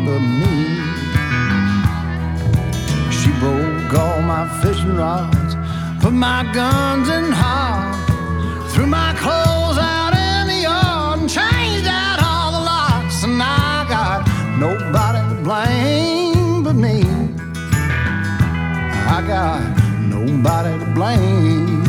but me. She broke all my fishing rods, put my guns in hard, threw my clothes out in the yard and changed out all the locks. And I got nobody to blame but me. I got nobody to blame.